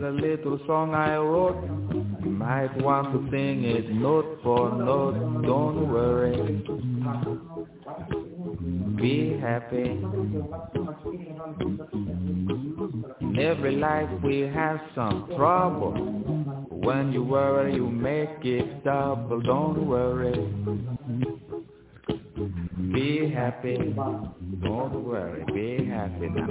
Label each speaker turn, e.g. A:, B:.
A: a little song I wrote. You might want to sing it note for note. Don't worry. Be happy. In every life we have some trouble. When you worry, you make it double. Don't worry. Be happy. Don't worry. Be happy now.